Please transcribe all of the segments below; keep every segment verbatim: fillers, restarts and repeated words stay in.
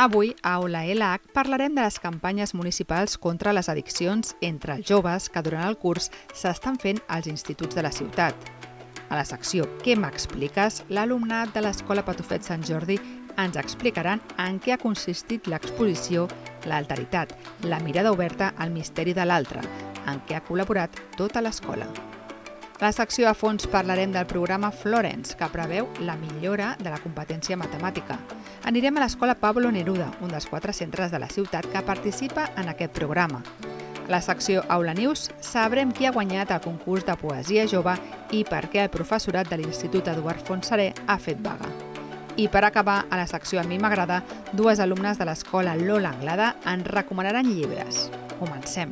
Avui, a Aula L H, parlarem de les campanyes municipals contra les addiccions entre els joves que durant el curs s'estan fent als instituts de la ciutat. A la secció Què m'expliques?, l'alumnat de l'Escola Patufet Sant Jordi ens explicaran en què ha consistit l'exposició L'alteritat, la mirada oberta al misteri de l'altre, en què ha col·laborat tota l'escola. A la secció a fons parlarem del programa Florence, que preveu la millora de la competència matemàtica. Anirem a l'Escola Pablo Neruda, un dels quatre centres de la ciutat que participa en aquest programa. A la secció Aula News sabrem qui ha guanyat el concurs de poesia jove i per què el professorat de l'Institut Eduard Fontserè ha fet vaga. I per acabar, a la secció A mi m'agrada, dues alumnes de l'escola Lola Anglada ens recomanaran llibres. Comencem!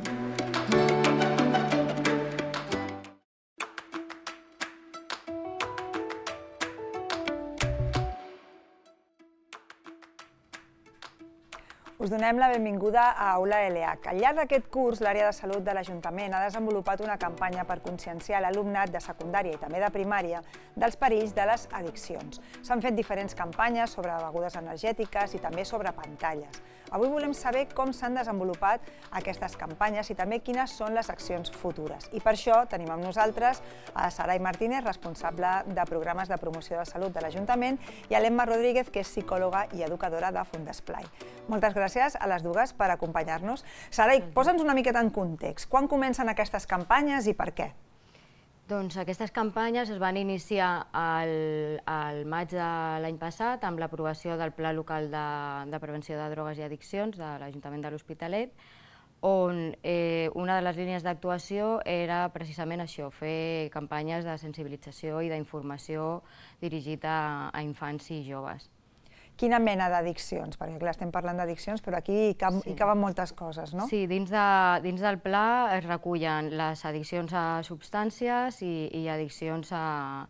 Us donem la benvinguda a Aula L H. Al llarg d'aquest curs, l'àrea de salut de l'Ajuntament ha desenvolupat una campanya per conscienciar l'alumnat de secundària i també de primària dels perills de les addiccions. S'han fet diferents campanyes sobre begudes energètiques i també sobre pantalles. Avui volem saber com s'han desenvolupat aquestes campanyes i també quines són les accions futures. I per això tenim amb nosaltres a Sarai Martínez, responsable de programes de promoció de salut de l'Ajuntament, i a l'Emma Rodríguez, que és psicòloga i educadora de Fundesplai. Moltes gràcies a les dues per acompanyar-nos. Sarai, posa'ns una miqueta en context. Quan comencen aquestes campanyes i per què? Doncs aquestes campanyes es van iniciar al maig de l'any passat amb l'aprovació del Pla Local de Prevenció de Drogues i Addiccions de l'Ajuntament de l'Hospitalet, on una de les línies d'actuació era precisament això, fer campanyes de sensibilització i d'informació dirigit a infants i joves. Quina mena d'addiccions? Perquè clar, estem parlant d'addiccions, però aquí hi caben moltes coses, no? Sí, dins del pla es recullen les addiccions a substàncies i addiccions a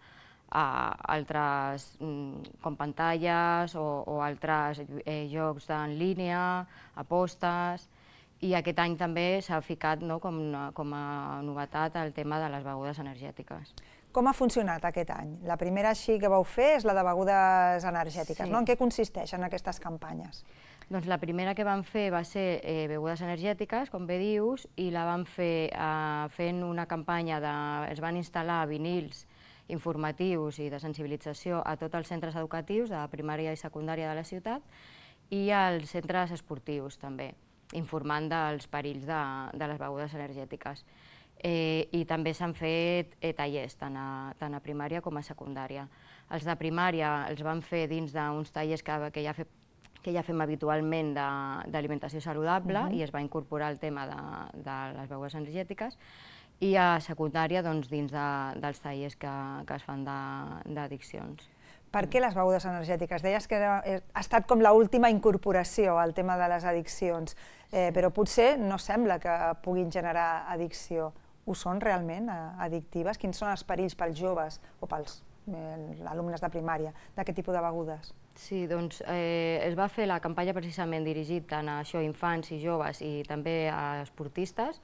altres, com pantalles o altres jocs en línia, apostes, i aquest any també s'ha ficat com a novetat el tema de les begudes energètiques. Com ha funcionat aquest any? La primera així que vau fer és la de begudes energètiques, no? En què consisteixen aquestes campanyes? Doncs la primera que vam fer va ser begudes energètiques, com bé dius, i la vam fer fent una campanya de... es van instal·lar vinils informatius i de sensibilització a tots els centres educatius de primària i secundària de la ciutat i als centres esportius també, informant dels perills de les begudes energètiques. I també s'han fet tallers, tant a primària com a secundària. Els de primària els vam fer dins d'uns tallers que ja fem habitualment d'alimentació saludable i es va incorporar el tema de les begudes energètiques, i a secundària dins dels tallers que es fan d'addiccions. Per què les begudes energètiques? Deies que ha estat com l'última incorporació al tema de les addiccions, però potser no sembla que puguin generar addicció. Ho són realment addictives? Quins són els perills pels joves o pels alumnes de primària d'aquest tipus de begudes? Sí, doncs es va fer la campanya precisament dirigit tant a infants i joves i també a esportistes,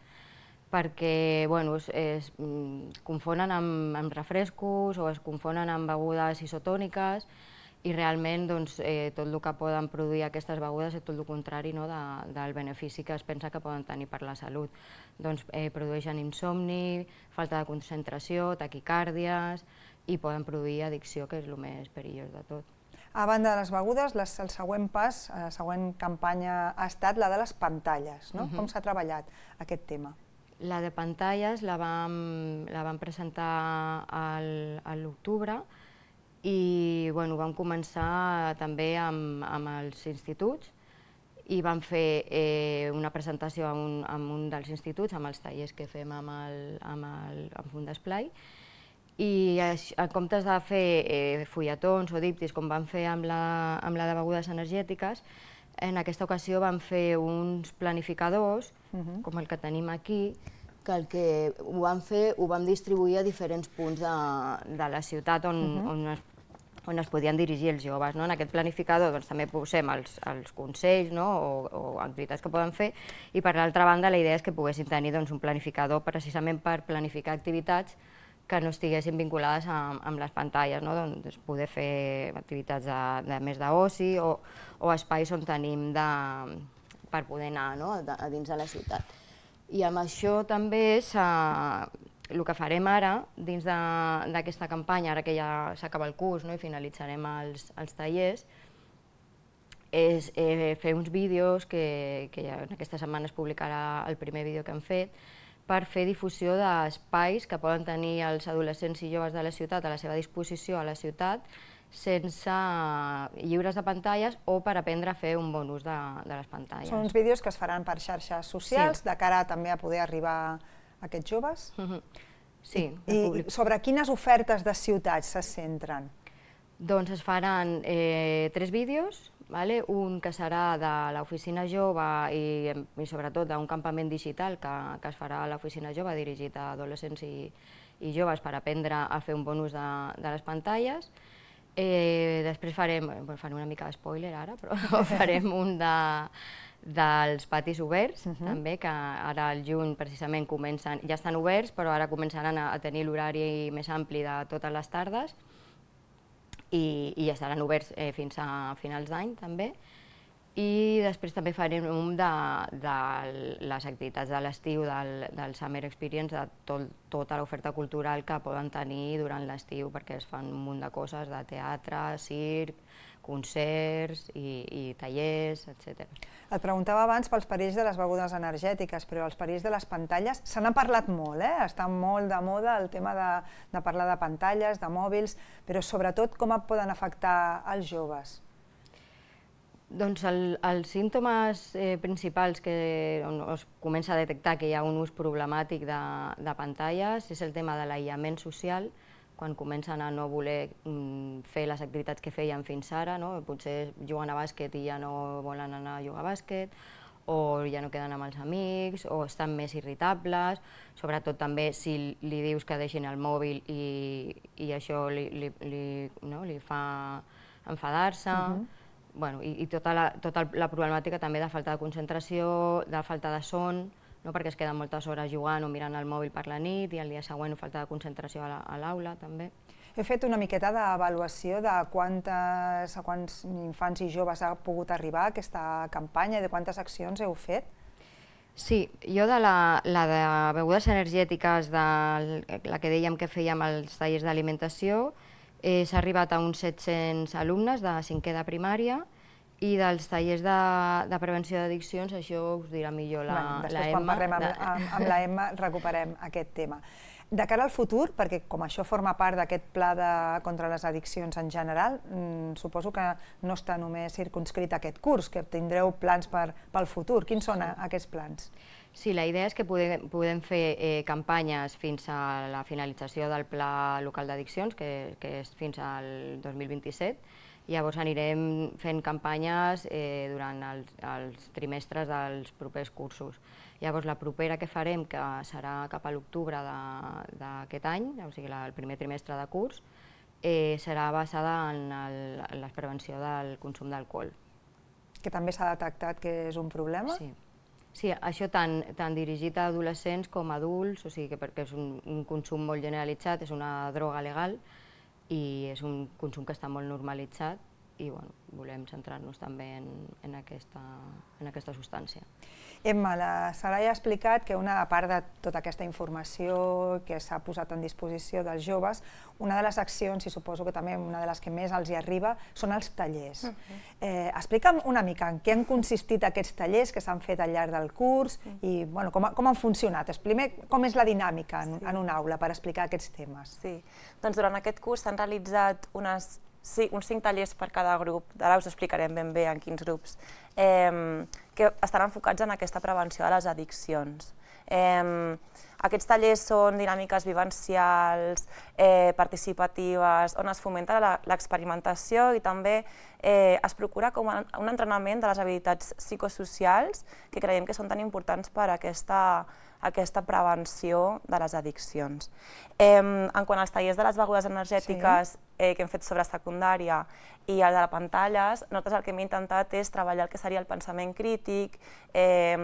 perquè es confonen amb refrescos o es confonen amb begudes isotòniques i realment tot el que poden produir aquestes begudes és tot el contrari del benefici que es pensa que poden tenir per la salut. Produeixen insomni, falta de concentració, taquicàrdies i poden produir addicció, que és el més perillós de tot. A banda de les begudes, el següent pas, la següent campanya ha estat la de les pantalles. Com s'ha treballat aquest tema? La de pantalles la vam presentar a l'octubre i vam començar també amb els instituts i vam fer una presentació en un dels instituts, amb els tallers que fem amb Fundesplai, i en comptes de fer fulletons o díptics com vam fer amb la de begudes energètiques, en aquesta ocasió vam fer uns planificadors, com el que tenim aquí, que el que ho vam fer ho vam distribuir a diferents punts de la ciutat on es podien dirigir els joves. En aquest planificador també posem els consells o activitats que poden fer, i per l'altra banda la idea és que poguessin tenir un planificador precisament per planificar activitats que no estiguessin vinculades amb, amb les pantalles, no? Doncs poder fer activitats de, de més d'oci o, o espais on tenim de, per poder anar, no? de, a dins de la ciutat. I amb això també el que farem ara, dins d'aquesta campanya, ara que ja s'acaba el curs, no? I finalitzarem els, els tallers, és eh, fer uns vídeos que, que ja, aquesta setmana es publicarà el primer vídeo que hem fet, per fer difusió d'espais que poden tenir els adolescents i joves de la ciutat a la seva disposició a la ciutat, sense lliures de pantalles o per aprendre a fer un bon ús de, de les pantalles. Són uns vídeos que es faran per xarxes socials, sí. de cara també a poder arribar a aquests joves? Mm-hmm. Sí. I, I sobre quines ofertes de ciutats se centren? Doncs es faran eh, tres vídeos, vale? Un que serà de l'Oficina Jove i, i sobretot d'un campament digital que, que es farà a l'Oficina Jove dirigit a adolescents i, i joves per aprendre a fer un bon ús de, de les pantalles. Eh, després farem, bueno, farem una mica de spoiler ara, però farem un de, dels patis oberts, uh-huh. també, que ara al juny precisament comencen, ja estan oberts, però ara començaran a, a tenir l'horari més ampli de totes les tardes, i, i estaran oberts eh, fins a finals d'any també. I després també farem un de, de les activitats de l'estiu, del, del Summer Experience, de tot, tota l'oferta cultural que poden tenir durant l'estiu, perquè es fan un munt de coses, de teatre, circ, concerts i, i tallers, etcètera. Et preguntava abans pels perills de les begudes energètiques, però els perills de les pantalles se n'ha parlat molt, eh? Està molt de moda el tema de, de parlar de pantalles, de mòbils, però sobretot com poden afectar els joves? Doncs el, els símptomes eh, principals que on es comença a detectar que hi ha un ús problemàtic de, de pantalles és el tema de l'aïllament social, quan comencen a no voler mm, fer les activitats que feien fins ara, no? Potser juguen a bàsquet i ja no volen anar a jugar a bàsquet, o ja no queden amb els amics, o estan més irritables, sobretot també si li dius que deixin el mòbil i, i això li, li, li, no? li fa enfadar-se. Uh-huh. Bueno, i, i tota, la, tota la problemàtica també de falta de concentració, de falta de son, no? Perquè es queden moltes hores jugant o mirant el mòbil per la nit i el dia següent falta de concentració a l'aula també. He fet una miqueta d'avaluació de quantes, a quants infants i joves ha pogut arribar a aquesta campanya i de quantes accions heu fet. Sí, jo de la, la de begudes energètiques, de la que dèiem que fèiem als tallers d'alimentació, eh, s'ha arribat a uns set-cents alumnes de cinquè de primària, i dels tallers de, de prevenció d'addiccions, això us dirà millor la, bueno, després, la Emma. Quan parlem amb, de... amb, amb la Emma recuperem aquest tema. De cara al futur, perquè com això forma part d'aquest pla de, contra les addiccions en general, mmm, suposo que no està només circumscrit aquest curs, que tindreu plans per, pel futur. Quins són sí. aquests plans? Sí, la idea és que podem, podem fer eh, campanyes fins a la finalització del Pla Local d'Addiccions, que, que és fins al dos mil vint-i-set. Llavors anirem fent campanyes eh, durant els, els trimestres dels propers cursos. Llavors la propera que farem, que serà cap a l'octubre d'aquest any, o sigui el primer trimestre de curs, eh, serà basada en, el, en la prevenció del consum d'alcohol. Que també s'ha detectat que és un problema? Sí. Sí, això tant, tant dirigit a adolescents com a adults, o sigui que perquè és un, un consum molt generalitzat, és una droga legal, i és un consum que està molt normalitzat i bueno, volem centrar-nos també en, en, aquesta, en aquesta substància. Emma, la Sarai ha explicat que una part de tota aquesta informació que s'ha posat en disposició dels joves, una de les accions, i suposo que també una de les que més els hi arriba, són els tallers. Uh-huh. eh, explica'm una mica en què han consistit aquests tallers que s'han fet al llarg del curs uh-huh. i bueno, com, com han funcionat. Primer, com és la dinàmica en, sí. en una aula per explicar aquests temes? Sí, doncs durant aquest curs s'han realitzat unes Sí, uns cinc tallers per cada grup, ara us explicarem ben bé en quins grups, eh, que estan enfocats en aquesta prevenció de les addiccions. Eh, aquests tallers són dinàmiques vivencials, eh, participatives, on es fomenta l'experimentació i també eh, es procura com un entrenament de les habilitats psicosocials que creiem que són tan importants per a aquesta aquesta prevenció de les addiccions. Eh, en quant als tallers de les begudes energètiques sí. eh, que hem fet sobre secundària i el de les pantalles, nosaltres el que hem intentat és treballar el que seria el pensament crític, eh,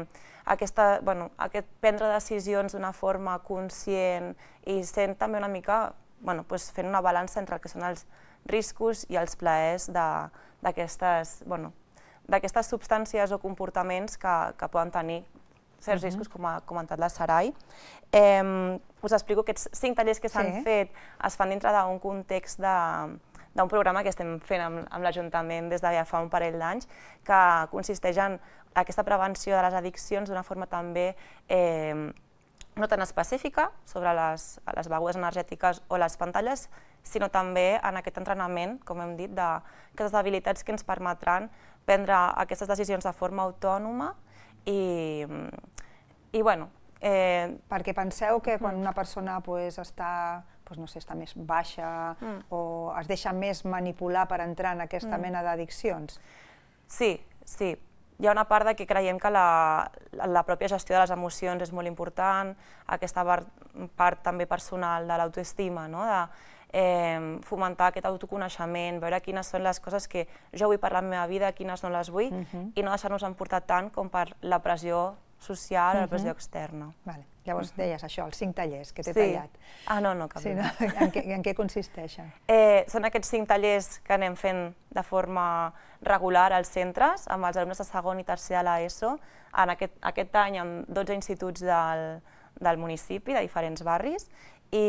aquesta, bueno, aquest prendre decisions d'una forma conscient i sent també una mica, bueno, doncs fent una balança entre el que són els riscos i els plaers d'aquestes, bueno, d'aquestes substàncies o comportaments que, que poden tenir certs uh-huh. riscos, com ha comentat la Sarai. Eh, us explico que aquests cinc tallers que s'han sí. fet es fan dintre d'un context de d'un programa que estem fent amb, amb l'Ajuntament des de ja fa un parell d'anys, que consisteix en aquesta prevenció de les addiccions d'una forma també eh, no tan específica sobre les, les begudes energètiques o les pantalles, sinó també en aquest entrenament, com hem dit, d'aquestes habilitats que ens permetran prendre aquestes decisions de forma autònoma i, i bueno... Eh... Perquè penseu que quan una persona pues, està, pues, no sé, està més baixa mm. o es deixa més manipular per entrar en aquesta mm. mena d'addiccions? Sí, sí. Hi ha una part de que creiem que la, la pròpia gestió de les emocions és molt important, aquesta part, part també personal de l'autoestima, no? de eh, fomentar aquest autoconeixement, veure quines són les coses que jo vull per la meva vida, quines no les vull, uh-huh. i no deixar-nos emportar tant com per la pressió social o la pressió uh-huh. externa. Vale. Llavors uh-huh. deies això, els cinc tallers que t'he sí. tallat. Ah, no, no, cap sí, no? En, què, en què consisteixen? Eh, són aquests cinc tallers que anem fent de forma regular als centres, amb els alumnes de segon i tercer de l'ESO, en aquest, aquest any amb dotze instituts del, del municipi, de diferents barris, i,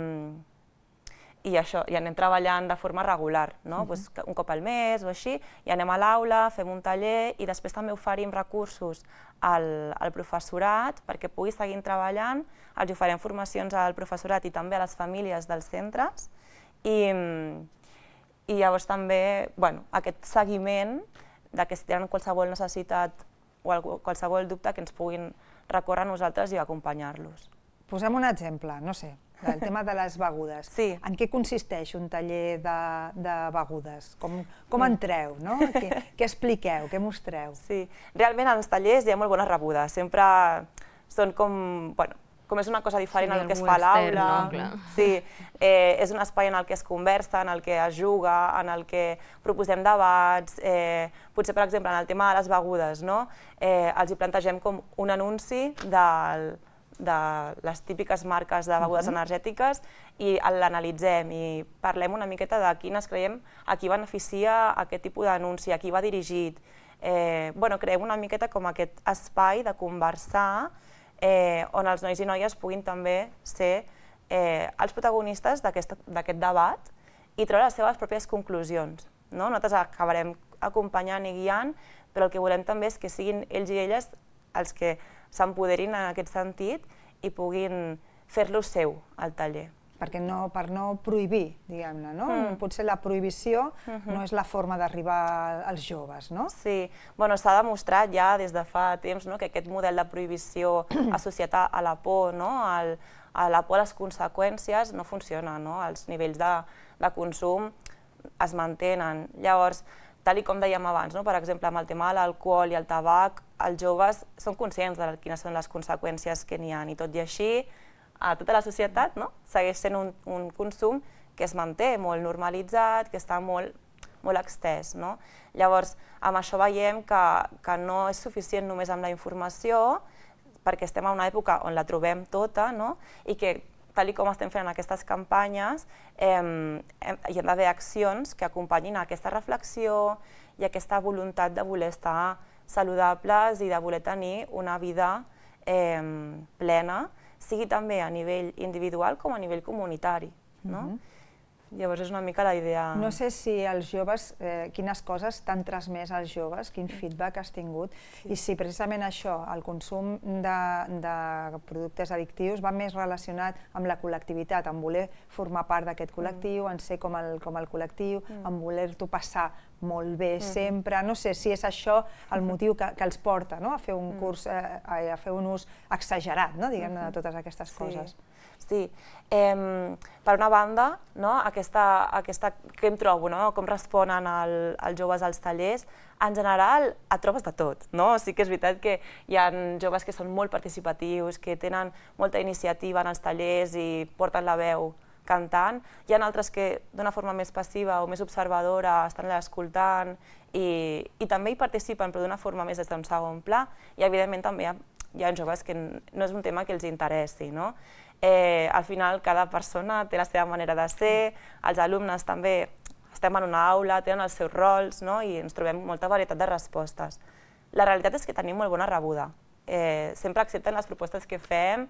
i això, i anem treballant de forma regular, no? uh-huh. pues, un cop al mes o així, i anem a l'aula, fem un taller i després també oferim recursos al, al professorat perquè pugui seguir treballant, els oferim formacions al professorat i també a les famílies dels centres i, i llavors també bueno, aquest seguiment de que si tenen qualsevol necessitat o qualsevol dubte que ens puguin recórrer a nosaltres i acompanyar-los. Posem un exemple, no sé, el tema de les begudes. Sí. En què consisteix un taller de, de begudes? Com, com entreu, no? Què, què expliqueu, què mostreu? Sí, realment als tallers hi ha molt bona rebuda, sempre són com, bueno, com és una cosa diferent sí, al que es fa a l'aula. No? Sí, eh, és un espai en el que es conversa, en el que es juga, en el que proposem debats, eh, potser per exemple en el tema de les begudes, no? eh, els hi plantegem com un anunci del de les típiques marques de begudes uh-huh. energètiques i l'analitzem i parlem una miqueta de quines creiem a qui beneficia aquest tipus d'anunci, a qui va dirigit. Eh, bueno, creem una miqueta com aquest espai de conversar eh, on els nois i noies puguin també ser eh, els protagonistes d'aquest debat i treure les seves pròpies conclusions. No? Nosaltres acabarem acompanyant i guiant, però el que volem també és que siguin ells i elles els que s'empoderin en aquest sentit i puguin fer-lo seu al taller. Perquè no, per no prohibir, diguem-ne, no? Mm. Potser la prohibició uh-huh. no és la forma d'arribar als joves, no? Sí, bueno, s'ha demostrat ja des de fa temps no? que aquest model de prohibició associat a la por, no? Al, a la por a les conseqüències no funciona, no? Els nivells de, de consum es mantenen. Llavors, tal com dèiem abans, no? Per exemple, amb el tema de l'alcohol i el tabac, els joves són conscients de quines són les conseqüències que n'hi ha, i tot i així, a tota la societat no? segueix sent un, un consum que es manté molt normalitzat, que està molt, molt extès. No? Llavors, amb això veiem que, que no és suficient només amb la informació, perquè estem en una època on la trobem tota, no? I que, tal com estem fent en aquestes campanyes, eh, hi ha d'haver accions que acompanyin aquesta reflexió i aquesta voluntat de voler estar saludables i de voler tenir una vida eh, plena, sigui també a nivell individual com a nivell comunitari. No? Mm-hmm. Llavors és una mica la idea... No sé si els joves, eh, quines coses t'han transmès als joves, quin feedback has tingut, sí. i si precisament això, el consum de, de productes addictius va més relacionat amb la col·lectivitat, amb voler formar part d'aquest col·lectiu, mm. en ser com el, com el col·lectiu, mm. amb voler-t'ho passar molt bé mm. sempre. No sé si és això el motiu que, que els porta no? a fer un curs, eh, a fer un ús exagerat, no? diguem-ne, de totes aquestes sí. coses. Sí, eh, per una banda, no, aquesta, aquesta, què em trobo, no? Com responen el, els joves als tallers, en general et trobes de tot. No? Sí que és veritat que hi ha joves que són molt participatius, que tenen molta iniciativa en els tallers i porten la veu cantant. Hi ha altres que d'una forma més passiva o més observadora estan allà escoltant i, i també hi participen, però d'una forma més des d'un segon pla. I evidentment també hi ha hi ha joves que no és un tema que els interessi, no? Eh, al final, cada persona té la seva manera de ser, els alumnes també estem en una aula, tenen els seus rols, no? I ens trobem molta varietat de respostes. La realitat és que tenim molt bona rebuda. Eh, sempre accepten les propostes que fem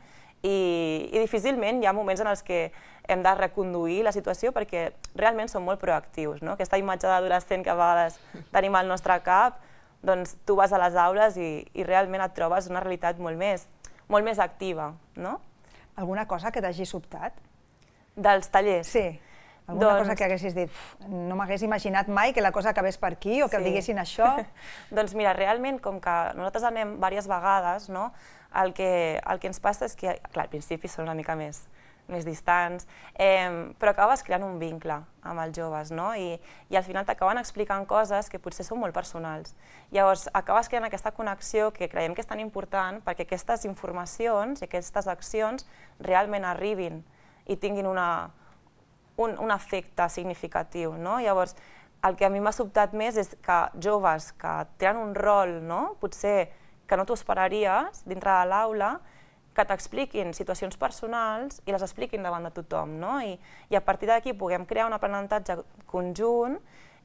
i, i difícilment hi ha moments en els que hem de reconduir la situació perquè realment som molt proactius, no? Aquesta imatge d'adolescent que a vegades tenim al nostre cap, doncs tu vas a les aules i, i realment et trobes una realitat molt més, molt més activa, no? Alguna cosa que t'hagi sobtat? Dels tallers? Sí. Alguna Doncs... cosa que haguessis dit, no m'hagués imaginat mai que la cosa acabés per aquí o que Sí. diguessin això? Doncs mira, realment, com que nosaltres anem diverses vegades, no? el, que, el que ens passa és que, clar, al principi són una mica més, més distants, eh, però acabes creant un vincle amb els joves, no? I, i al final t'acaben explicant coses que potser són molt personals. Llavors, acabes creant aquesta connexió que creiem que és tan important perquè aquestes informacions i aquestes accions realment arribin i tinguin una, un, un efecte significatiu, no? Llavors, el que a mi m'ha sobtat més és que joves que tenen un rol, no? Potser que no t'ho esperaries dintre de l'aula, que t'expliquin situacions personals i les expliquin davant de tothom, no? I, i a partir d'aquí puguem crear un aprenentatge conjunt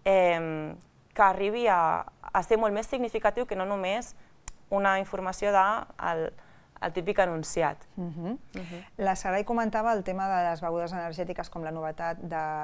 eh, que arribi a, a ser molt més significatiu que no només una informació del el típic enunciat. Uh -huh. Uh -huh. La Sarai comentava el tema de les begudes energètiques com la novetat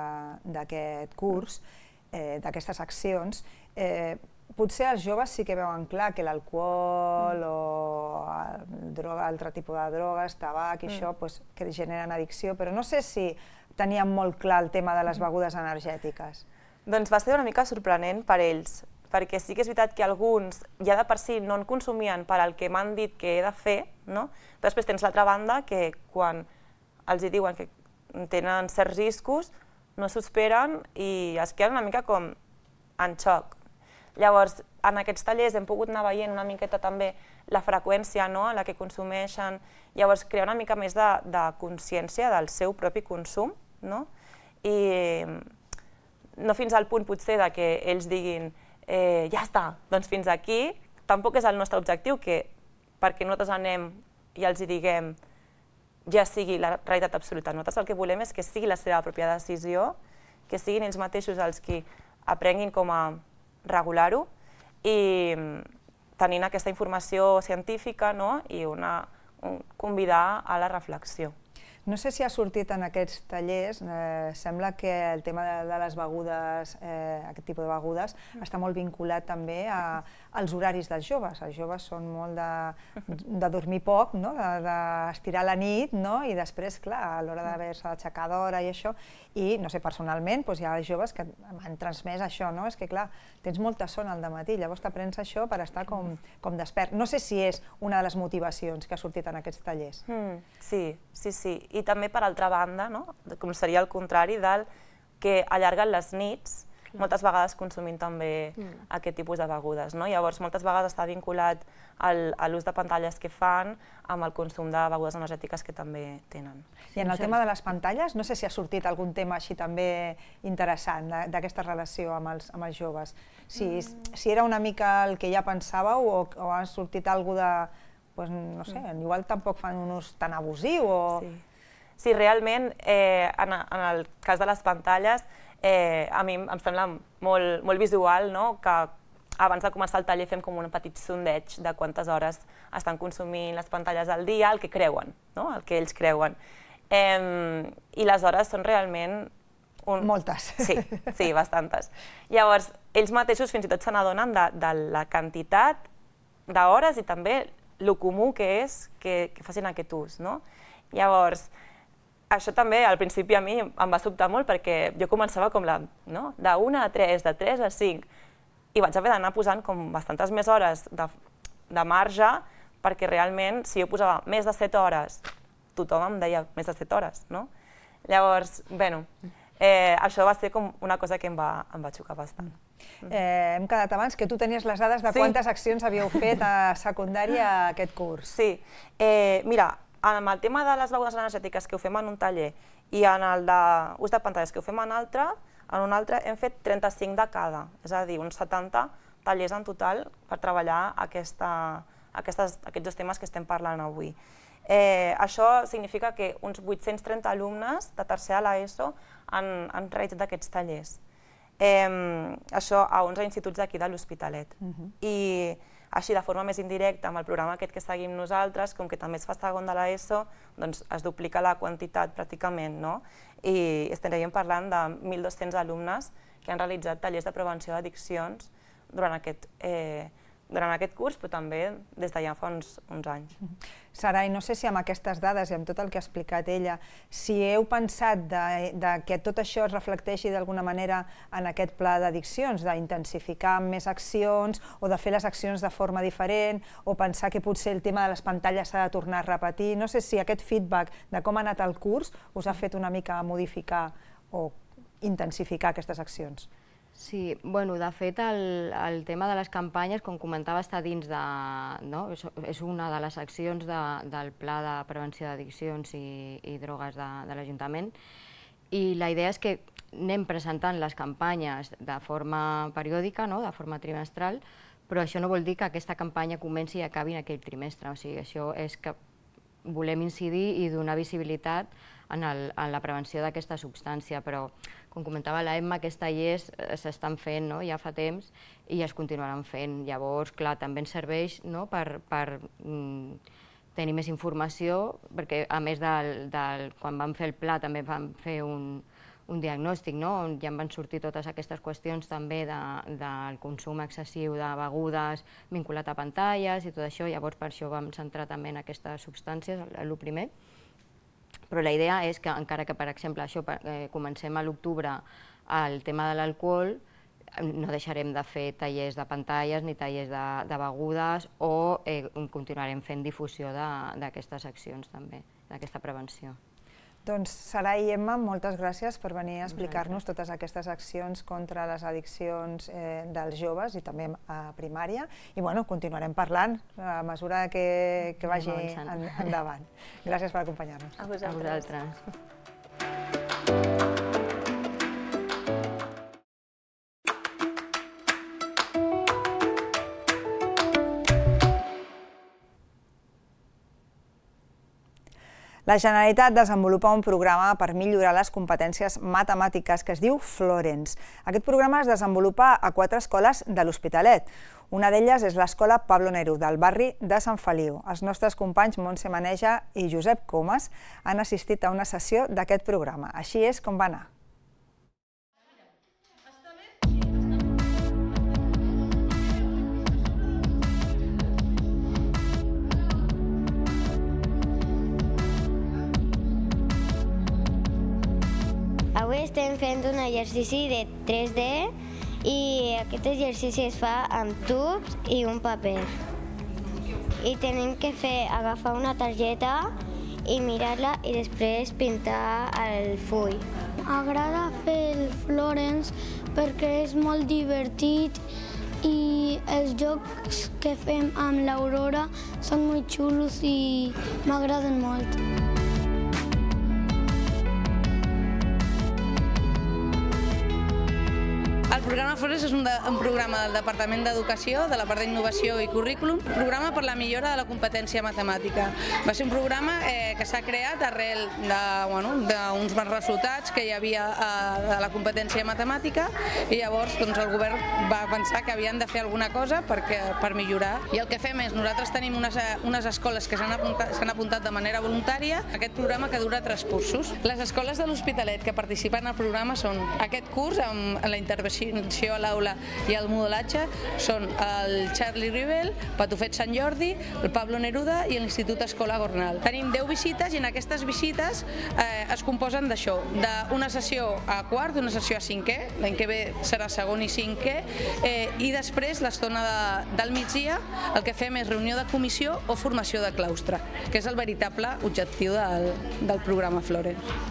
d'aquest curs, eh, d'aquestes accions. Eh, Potser els joves sí que veuen clar que l'alcohol mm. o el droga, altre tipus de drogues, tabac i mm. això, pues, que generen addicció, però no sé si tenien molt clar el tema de les begudes energètiques. Doncs va ser una mica sorprenent per ells, perquè sí que és veritat que alguns ja de per si no en consumien per al que m'han dit que he de fer, no? Però després tens l'altra banda que quan els diuen que tenen certs riscos, no s'ho esperen i es queden una mica com en xoc. Llavors, en aquests tallers hem pogut anar veient una miqueta també la freqüència no, a la que consumeixen, llavors crear una mica més de, de consciència del seu propi consum, no? I no fins al punt potser de que ells diguin eh, ja està, doncs fins aquí, tampoc és el nostre objectiu que perquè nosaltres anem i els hi diguem ja sigui la realitat absoluta. Nosaltres el que volem és que sigui la seva pròpia decisió, que siguin ells mateixos els qui aprenguin com a regular-ho i tenint aquesta informació científica no? I una, un, convidar a la reflexió. No sé si ha sortit en aquests tallers, eh, sembla que el tema de, de les begudes, eh, aquest tipus de begudes, està molt vinculat també a, als horaris dels joves. Els joves són molt de, de dormir poc, no? D'estirar de, la nit no? I després, clar, a l'hora d'haver-se d'aixecar d'hora i això, i no sé, personalment doncs hi ha joves que m'han transmès això, no? És que clar, tens molta son al dematí, llavors t'aprens això per estar com, com despert. No sé si és una de les motivacions que ha sortit en aquests tallers. Mm, sí, sí, sí. I també per altra banda, no? Com seria el contrari del que allarguen les nits, clar. Moltes vegades consumint també mm. aquest tipus de begudes. No? Llavors, moltes vegades està vinculat al, a l'ús de pantalles que fan amb el consum de begudes energètiques que també tenen. I en el tema de les pantalles, no sé si ha sortit algun tema així també interessant d'aquesta relació amb els, amb els joves. Si, mm. si era una mica el que ja pensàveu o, o ha sortit alguna de... Pues, no sé, mm. igual tampoc fan un ús tan abusiu o... Sí. Sí, realment, eh, en, en el cas de les pantalles, eh, a mi em sembla molt, molt visual no? Que abans de començar el taller fem com un petit sondeig de quantes hores estan consumint les pantalles al dia, el que creuen, no? El que ells creuen. Eh, I les hores són realment... Un... Moltes. Sí, sí, bastantes. Llavors, ells mateixos fins i tot se n'adonen de, de la quantitat d'hores i també el comú que és que, que facin aquest ús. No? Llavors, això també al principi a mi em va sobtar molt perquè jo començava com la, no? de una a tres, de tres a cinc, i vaig haver d'anar posant com bastantes més hores de, de marge perquè realment si jo posava més de set hores, tothom em deia més de set hores. No? Llavors, bueno, eh, això va ser com una cosa que em va, em va xocar bastant. Eh, hem quedat abans que tu tenies les dades de sí. quantes accions havíeu fet a secundària aquest curs. Sí, eh, mira, amb el tema de les begudes energètiques que ho fem en un taller i en el d'ús de pantalles que ho fem en, altre, en un altre hem fet trenta-cinc de cada, és a dir, uns setanta tallers en total per treballar aquesta, aquests dos temes que estem parlant avui. Això significa que uns vuit-cents trenta alumnes de tercer a l'ESO han realitzat aquests tallers. Això a onze instituts d'aquí de l'Hospitalet. I així, de forma més indirecta, amb el programa aquest que seguim nosaltres, com que també es fa segon de l'ESO, es duplica la quantitat pràcticament, i estaríem parlant de mil dos-cents alumnes que han realitzat tallers de prevenció d'addiccions durant aquest curs, però també des de ja fa uns anys. Sarai, no sé si amb aquestes dades i amb tot el que ha explicat ella, si heu pensat que tot això es reflecteixi d'alguna manera en aquest pla d'addiccions, d'intensificar més accions o de fer les accions de forma diferent o pensar que potser el tema de les pantalles s'ha de tornar a repetir. No sé si aquest feedback de com ha anat el curs us ha fet una mica modificar o intensificar aquestes accions. Sí, bueno, de fet, el tema de les campanyes, com comentava, està dins de... és una de les accions del Pla de Prevenció d'Addiccions i Drogues de l'Ajuntament, i la idea és que anem presentant les campanyes de forma periòdica, de forma trimestral, però això no vol dir que aquesta campanya comenci i acabi en aquell trimestre. O sigui, això és que volem incidir i donar visibilitat en la prevenció d'aquesta substància, però, com comentava l'Emma, aquests tallers s'estan fent ja fa temps i es continuaran fent. Llavors, clar, també ens serveix per tenir més informació, perquè a més de quan vam fer el pla també vam fer un diagnòstic on ja en van sortir totes aquestes qüestions també del consum excessiu de begudes vinculat a pantalles i tot això, llavors per això vam centrar també en aquestes substàncies, el primer. Però la idea és que, encara que, per exemple, això comencem a l'octubre el tema de l'alcohol, no deixarem de fer tallers de pantalles ni tallers de begudes o continuarem fent difusió d'aquestes accions també, d'aquesta prevenció. Doncs Sarai i Emma, moltes gràcies per venir a explicar-nos totes aquestes accions contra les addiccions dels joves i també a primària. I continuarem parlant a mesura que vagi endavant. Gràcies per acompanyar-nos. A vosaltres. La Generalitat desenvolupa un programa per millorar les competències matemàtiques que es diu Florence. Aquest programa es desenvolupa a quatre escoles de l'Hospitalet. Una d'elles és l'escola Pablo Neruda, del barri de Sant Feliu. Els nostres companys Montse Maneja i Josep Comas han assistit a una sessió d'aquest programa. Així és com va anar. Avui estem fent un exercici de tres D i aquest exercici es fa amb tubs i un paper. I tenim que fer agafar una targeta i mirar-la i després pintar el full. M'agrada fer el Florence perquè és molt divertit i els jocs que fem amb l'Aurora són molt xulos i m'agraden molt. El programa Florence és un programa del Departament d'Educació, de la part d'Innovació i Currículum, programa per la millora de la competència matemàtica. Va ser un programa que s'ha creat arrel d'uns bons resultats que hi havia de la competència matemàtica i llavors el govern va pensar que havien de fer alguna cosa per millorar. I el que fem és, nosaltres tenim unes escoles que s'han apuntat de manera voluntària a aquest programa que dura tres cursos. Les escoles de l'Hospitalet que participen al programa són aquest curs amb la intervenció a l'aula i el modelatge són el Charlie Rivel, Patufet Sant Jordi, el Pablo Neruda i l'Institut Escola Gornal. Tenim deu visites i en aquestes visites es composen d'això, d'una sessió a quart, una sessió a cinquè, l'any que ve serà segon i cinquè, i després l'estona del migdia el que fem és reunió de comissió o formació de claustre, que és el veritable objectiu del programa Florence.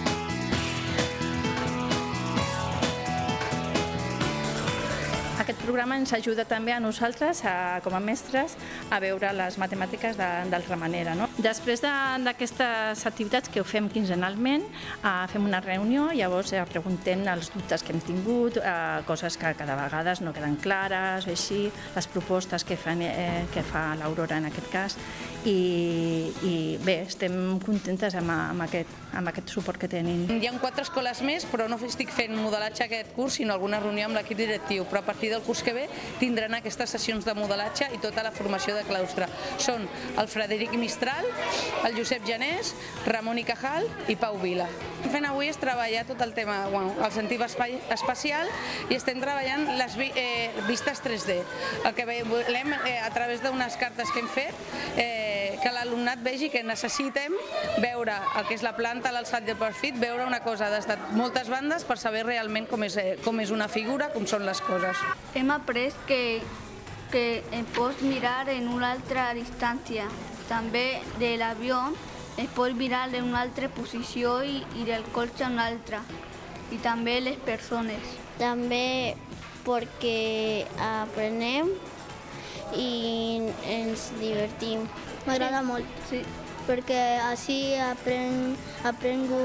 Aquest programa ens ajuda també a nosaltres, com a mestres, a veure les matemàtiques d'altra manera. Després d'aquestes activitats que ho fem quinzenalment, fem una reunió i llavors preguntem els dubtes que hem tingut, coses que cada vegada no queden clares, així, les propostes que fa l'Aurora en aquest cas, i bé, estem contentes amb aquest suport que tenim. Hi ha quatre escoles més, però no estic fent modelatge aquest curs, sinó alguna reunió amb l'equip directiu, però a partir del curs que ve tindran aquestes sessions de modelatge i tota la formació de claustre. Són el Frederic Mistral, el Josep Janés, Ramon i Cajal i Pau Vila. El que fem avui és treballar tot el tema, el sentit espacial, i estem treballant les vistes tres D. El que volem, a través d'unes cartes que hem fet, que l'alumnat vegi que necessitem veure el que és la planta, l'alçat del perfil, veure una cosa des de moltes bandes per saber realment com és una figura, com són les coses. Hem après que es pot mirar en una altra distància. També de l'avió es pot mirar en una altra posició i del cotxe en una altra. I també les persones. També perquè aprenem i ens divertim. M'agrada molt, sí, perquè així aprengo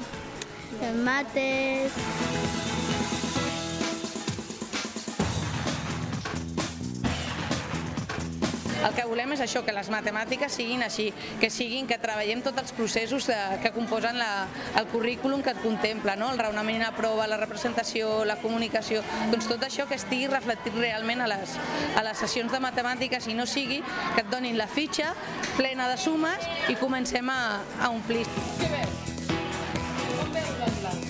mates. El que volem és això, que les matemàtiques siguin així, que siguin, que treballem tots els processos que composen el currículum que et contempla, el raonament a prova, la representació, la comunicació, doncs tot això que estigui reflectit realment a les sessions de matemàtiques i no sigui que et donin la fitxa plena de sumes i comencem a omplir. Què veus? Com veus l'Atlas?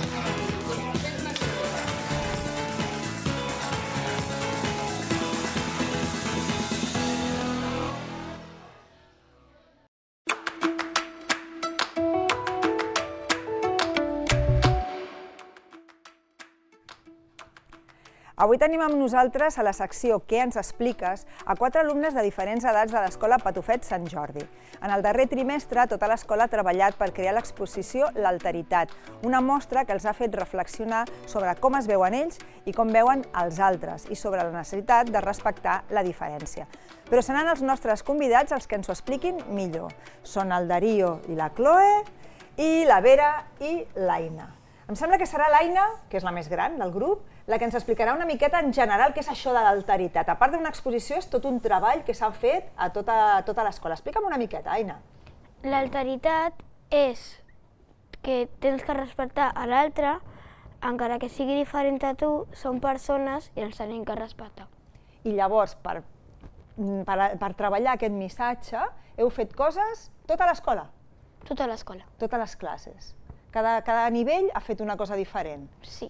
Avui tenim amb nosaltres a la secció Què ens expliques a quatre alumnes de diferents edats de l'escola Patufet Sant Jordi. En el darrer trimestre, tota l'escola ha treballat per crear l'exposició L'Alteritat, una mostra que els ha fet reflexionar sobre com es veuen ells i com veuen els altres i sobre la necessitat de respectar la diferència. Però seran els nostres convidats els que ens ho expliquin millor. Són el Darío i la Chloe i la Vera i l'Aina. Em sembla que serà l'Aina, que és la més gran del grup, la que ens explicarà una miqueta en general què és això de l'alteritat. A part d'una exposició, és tot un treball que s'ha fet a tota l'escola. Explica'm una miqueta, Aina. L'alteritat és que tens que respectar a l'altre, encara que sigui diferent a tu, són persones i ens tenim que respectar. I llavors, per, per, per treballar aquest missatge, heu fet coses tota l'escola? Tota l'escola. Totes les classes. Cada, cada nivell ha fet una cosa diferent? Sí.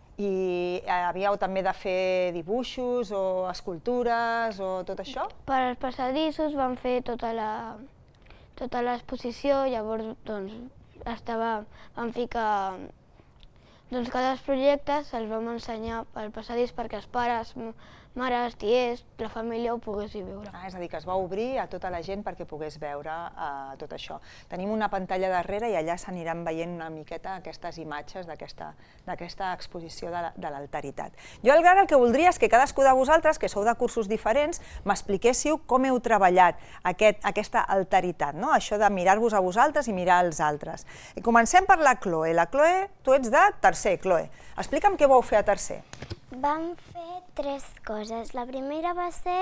I havíeu també de fer dibuixos o escultures o tot això? Per als passadissos vam fer tota la tota l'exposició, llavors doncs estava, vam ficar doncs cada projecte se'ls vam ensenyar al passadís perquè els pares, mares, tiets, la família ho poguessin veure. Ah, és a dir, que es va obrir a tota la gent perquè pogués veure uh, tot això. Tenim una pantalla darrere i allà s'aniran veient una miqueta aquestes imatges d'aquesta exposició de l'alteritat. Jo ara el que voldria és que cadascú de vosaltres, que sou de cursos diferents, m'expliquéssiu com heu treballat aquest, aquesta alteritat, no? Això de mirar-vos a vosaltres i mirar als altres. I comencem per la Chloe. La Chloe, tu ets de tercer, Chloe. Explica'm què vau fer a tercer. Vam fer tres coses. La primera va ser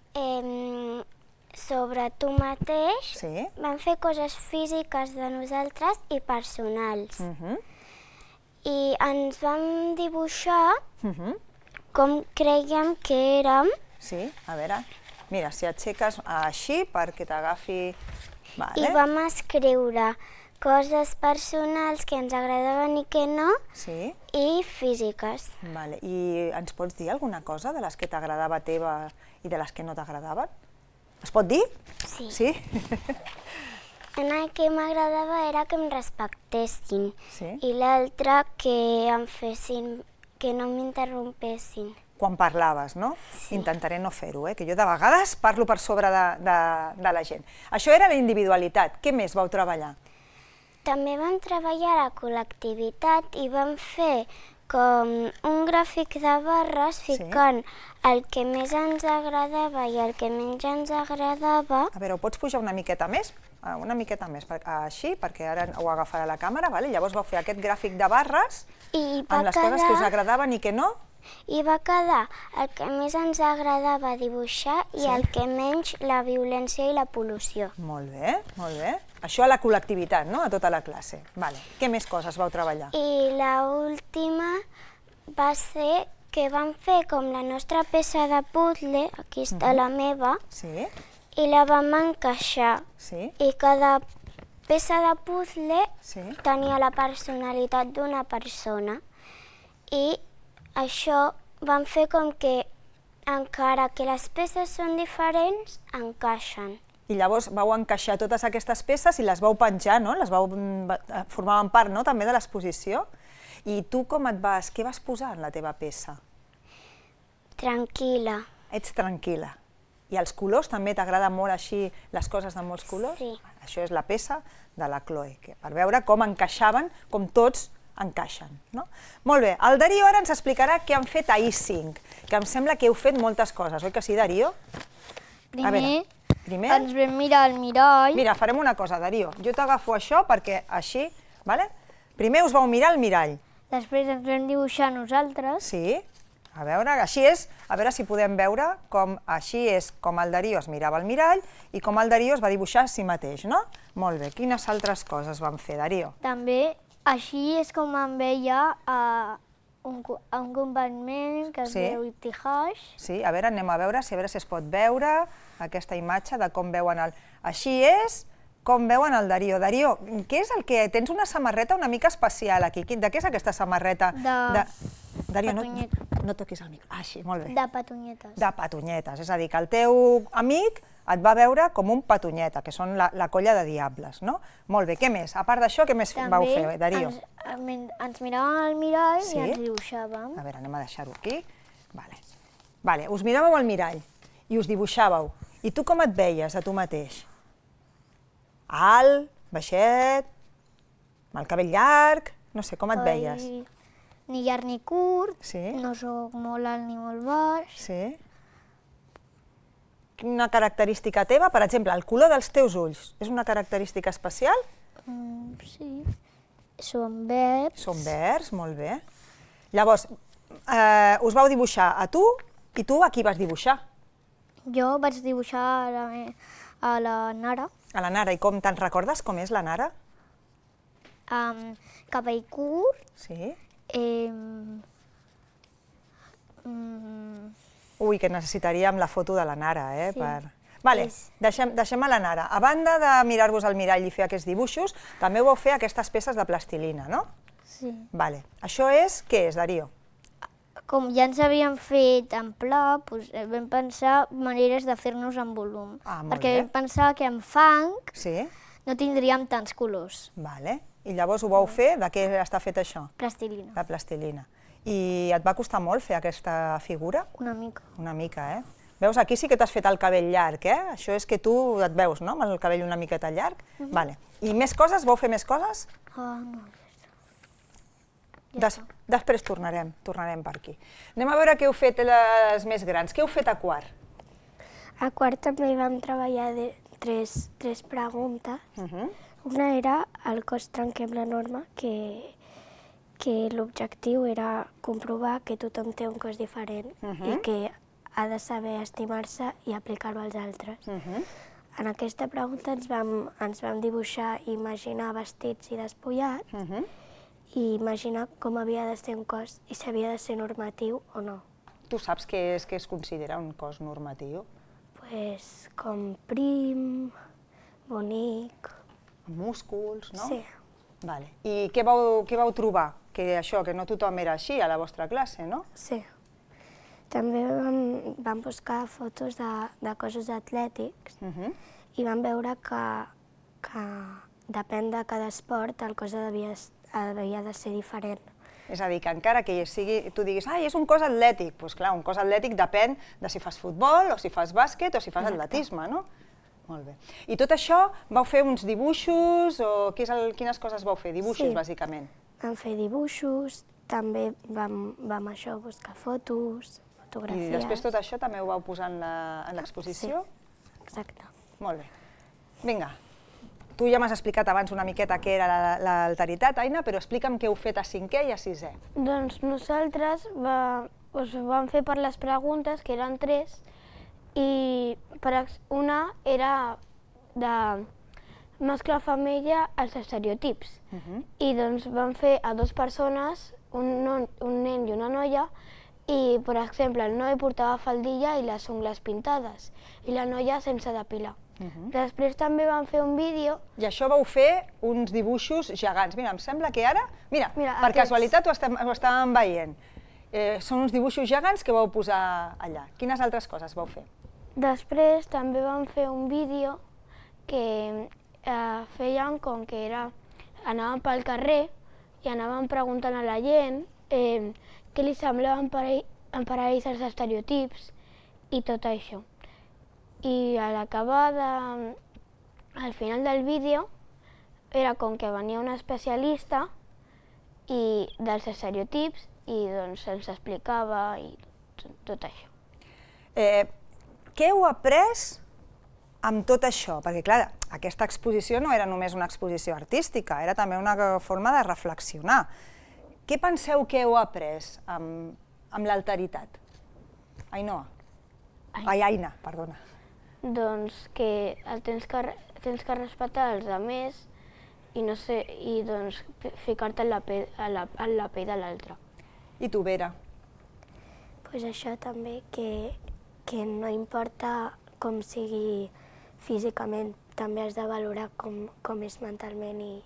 eh, sobre tu mateix. Sí. Vam fer coses físiques de nosaltres i personals. Uh-huh. I ens vam dibuixar uh-huh. com creiem que érem. Sí, a veure, mira, si aixeques així perquè t'agafi... Vale. I vam escriure coses personals que ens agradaven i que no, sí. I físiques. Vale. I ens pots dir alguna cosa de les que t'agradava teva i de les que no t'agradaven? Es pot dir? Sí. Sí? Una que m'agradava era que em respectessin, sí. I l'altra que em fessin, que no m'interrompessin. Quan parlaves, no? Sí. Intentaré no fer-ho, eh? Que jo de vegades parlo per sobre de, de, de la gent. Això era la individualitat. Què més vau treballar? També vam treballar la col·lectivitat i vam fer com un gràfic de barres ficant el que més ens agradava i el que menys ens agradava. A veure, ho pots pujar una miqueta més? Una miqueta més, així, perquè ara ho agafarà la càmera. Llavors vau fer aquest gràfic de barres amb les coses que us agradaven i que no? I va quedar el que més ens agradava dibuixar i el que menys la violència i la pol·lució. Molt bé, molt bé. Això a la col·lectivitat, no? A tota la classe. Vale. Què més coses vau treballar? I l'última va ser que vam fer com la nostra peça de puzzle, aquí està la meva, i la vam encaixar. I cada peça de puzzle tenia la personalitat d'una persona. I això vam fer com que, encara que les peces són diferents, encaixen. I llavors vau encaixar totes aquestes peces i les vau penjar, no? Les vau... formaven part, no?, també de l'exposició. I tu com et vas... Què vas posar en la teva peça? Tranquil·la. Ets tranquil·la. I els colors també t'agrada molt així, les coses de molts colors? Sí. Això és la peça de la Chloe, per veure com encaixaven, com tots encaixen, no? Molt bé, el Darío ara ens explicarà què han fet ahir cinc, que em sembla que heu fet moltes coses, oi que sí, Darío? Primer, ens vam mirar al mirall. Mira, farem una cosa, Darío, jo t'agafo això perquè així, vale? Primer us vau mirar al mirall. Després ens vam dibuixar nosaltres. Sí, a veure, així és, a veure si podem veure com així és com el Darío es mirava al mirall i com el Darío es va dibuixar a si mateix, no? Molt bé, quines altres coses van fer, Darío? També, així és com em veia un company meu que es diu Ibtihaj. Sí, a veure, anem a veure si es pot veure aquesta imatge de com veuen el... Així és com veuen el Darío. Darío, què és el que... Tens una samarreta una mica especial aquí. De què és aquesta samarreta? De... Darío, no toquis el micro. Ah, així, molt bé. De petonyetes. De petonyetes, és a dir, que el teu amic et va veure com un petonyeta, que són la colla de diables, no? Molt bé, què més? A part d'això, què més vau fer, Darío? També ens miràvem al mirall i ens dibuixàvem. A veure, anem a deixar-ho aquí. Vale, us miràveu al mirall i us dibuixàveu. I tu com et veies a tu mateix? Alt, baixet, amb el cabell llarg, no sé, com et veies? Ni llarg ni curt, no soc molt alt ni molt baix. Sí? Una característica teva, per exemple, el color dels teus ulls, és una característica especial? Sí, són verds. Són verds, molt bé. Llavors, us vau dibuixar a tu i tu a qui vas dibuixar? Jo vaig dibuixar a la Nara. A la Nara, i com te'n recordes com és la Nara? Cabell curt. Sí. Ui, que necessitaríem la foto de la Nara, eh? Vale, deixem a la Nara. A banda de mirar-vos al mirall i fer aquests dibuixos, també vau fer aquestes peces de plastilina, no? Sí. Vale. Això és, què és, Darío? Com ja ens havíem fet en pla, vam pensar maneres de fer-nos en volum. Perquè vam pensar que en fang no tindríem tants colors. Vale. I llavors ho vau fer? De què està fet això? Plastilina. De plastilina. I et va costar molt fer aquesta figura? Una mica. Una mica, eh? Veus, aquí sí que t'has fet el cabell llarg, eh? Això és que tu et veus, no?, amb el cabell una miqueta llarg. Vale. I més coses? Vau fer més coses? Ah, no. Després tornarem, tornarem per aquí. Anem a veure què heu fet les més grans. Què heu fet a quart? A quart també vam treballar tres preguntes. Una era el cos trenquem la norma, que que l'objectiu era comprovar que tothom té un cos diferent i que ha de saber estimar-se i aplicar-ho als altres. En aquesta pregunta ens vam dibuixar i imaginar vestits i despullats i imaginar com havia de ser un cos i si havia de ser normatiu o no. Tu saps què és que es considera un cos normatiu? Pues com prim, bonic... Músculs, no? Sí. Vale. I què vau trobar? Que això, que no tothom era així a la vostra classe, no? Sí. També vam buscar fotos de cossos atlètics i vam veure que depèn de cada esport el cos havia de ser diferent. És a dir, que encara que tu diguis ai, és un cos atlètic, doncs clar, un cos atlètic depèn de si fas futbol, o si fas bàsquet, o si fas atletisme, no? Molt bé. I tot això vau fer uns dibuixos o quines coses vau fer? Dibuixos, bàsicament. Vam fer dibuixos, també vam, vam això, buscar fotos, fotografies. I després tot això també ho vau posar en l'exposició? Sí, exacte. Molt bé. Vinga, tu ja m'has explicat abans una miqueta què era l'alteritat, Aina, però explica'm què heu fet a cinquè i a sisè. Doncs nosaltres va, us vam fer per les preguntes, que eren tres, i per una era de mascle-femella als estereotips. Uh-huh. I doncs vam fer a dues persones, un, non, un nen i una noia, i, per exemple, el noi portava faldilla i les ungles pintades, i la noia sense depilar. Uh-huh. Després també vam fer un vídeo... I això vau fer uns dibuixos gegants. Mira, em sembla que ara... Mira, Mira per aquests... casualitat ho, estem, ho estàvem veient. Eh, són uns dibuixos gegants que vau posar allà. Quines altres coses vau fer? Després també vam fer un vídeo que eh, feien com que era... Anàvem pel carrer i anàvem preguntant a la gent eh, què li semblaven per, ell, per a ells els estereotips i tot això. I a l'acabar de... al final del vídeo era com que venia un especialista i dels estereotips i doncs ens explicava i tot això. Eh, què heu après amb tot això? Perquè, clar, aquesta exposició no era només una exposició artística, era també una forma de reflexionar. Què penseu que heu après amb, amb l'alteritat? Ainhoa? Ai, Aina, perdona. Doncs que tens que, tens que respectar els altres i, no sé, i doncs, ficar-te en la pell, en la, en la pell de l'altre. I tu, Vera? Pues això també, que, que no importa com sigui físicament, també has de valorar com, com és mentalment i,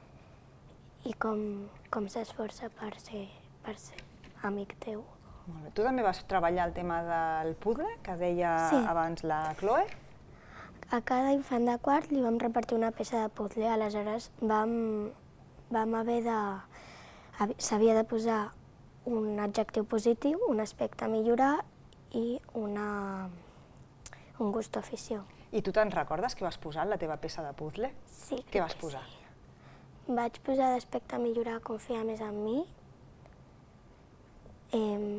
i com, com s'esforça per ser, per ser amic teu. Molt bé. Tu també vas treballar el tema del puzzle, que deia sí. abans la Chloe? A cada infant de quart li vam repartir una peça de puzzle, aleshores vam, vam haver de... s'havia de posar un adjectiu positiu, un aspecte a millorar i una, un gust o afició. I tu te'n recordes què vas posar en la teva peça de puzzle? Sí. Què vas posar? Sí. Vaig posar d'aspecte a millorar, confiar més en mi, eh,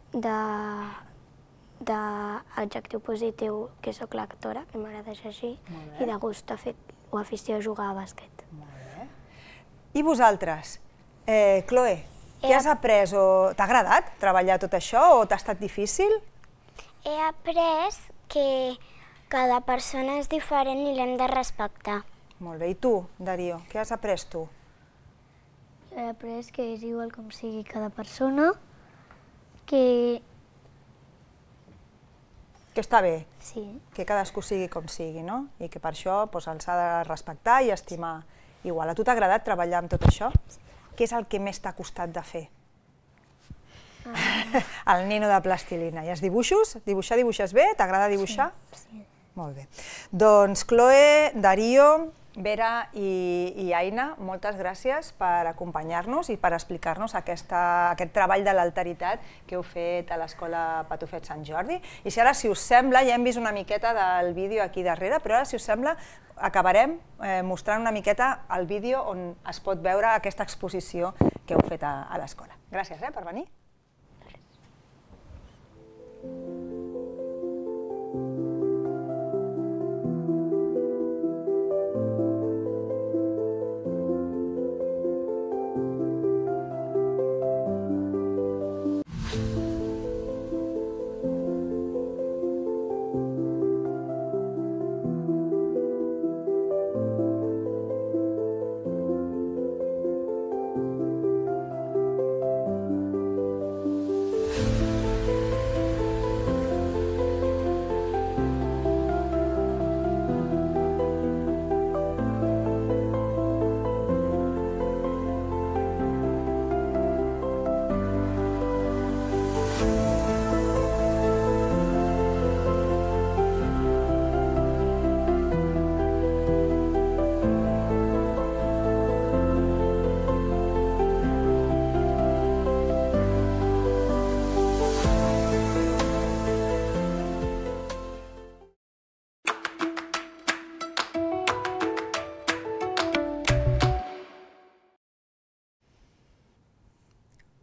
d'adjectiu positiu, que sóc lectora, que m'agrada llegir, i de gust o afició a jugar a bàsquet. Molt bé. I vosaltres? Eh, Chloe, què has après o t'ha agradat treballar tot això o t'ha estat difícil? He après que cada persona és diferent i l'hem de respectar. Molt bé. I tu, Darío, què has après tu? He après que és igual com sigui cada persona, que... Que està bé, sí. Que cadascú sigui com sigui, no? I que per això doncs, els ha de respectar i estimar igual. A tu t'ha agradat treballar amb tot això? Sí. Què és el que més t'ha costat de fer? Ah. El nino de plastilina. I els dibuixos? Dibuixar, dibuixes bé? T'agrada dibuixar? Sí, sí. Molt bé. Doncs Chloe, Darío, Vera i, i Aina, moltes gràcies per acompanyar-nos i per explicar-nos aquest treball de l'alteritat que heu fet a l'Escola Patufet Sant Jordi. I si ara, si us sembla, ja hem vist una miqueta del vídeo aquí darrere, però ara, si us sembla, acabarem eh, mostrant una miqueta el vídeo on es pot veure aquesta exposició que heu fet a, a l'escola. Gràcies eh, per venir.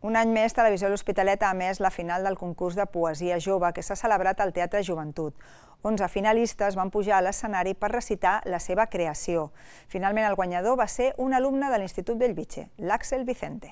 Un any més, Televisió de l'Hospitalet ha emès la final del concurs de poesia jove que s'ha celebrat al Teatre Joventut. onze finalistes van pujar a l'escenari per recitar la seva creació. Finalment, el guanyador va ser un alumne de l'Institut Bellvitge, l'Àxel Vicente.